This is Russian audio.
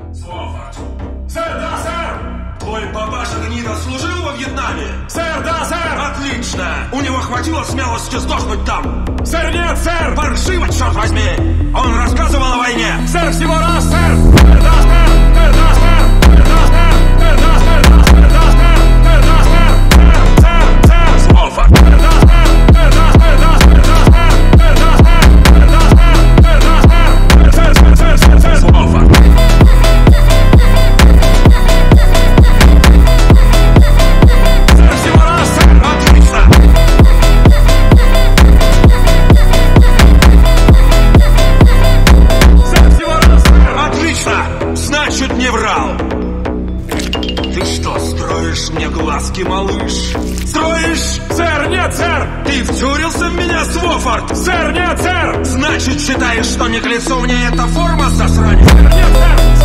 Свофорд. Сэр, да, сэр! Твой папаша гнида служил во Вьетнаме? Сэр, да, сэр! Отлично! У него хватило смелости сдохнуть там? Сэр, нет, сэр! Паршиво, черт возьми! Он рассказывал о войне? Сэр, всего раз, сэр! Сэр, да, сэр! Сэр, да, сэр! Сэр, да, сэр! Сэр, да, сэр! Сэр, да, сэр! Сэр, да, сэр! Сэр, сэр! Свофорд. Сэр, да, сэр! Сэр, да, сэр! Да, сэр, да, сэр! Сэр, да, сэр! Сэр, да, сэр! Сэр, да, сэр! Сэр, сэр, сэр, сэр, сэр! Свофорд. Сэр, всего раз, сэр! Отлично! Сэр, всего раз, сэр! Отлично! Значит, не врал! Ты что, строишь мне глазки, малыш? Строишь? Сэр, нет, сэр! Ты втюрился в меня, Свофорд? Сэр, нет, сэр! Значит, считаешь, что не к лицу мне эта форма, засранец? Сэр, нет, сэр!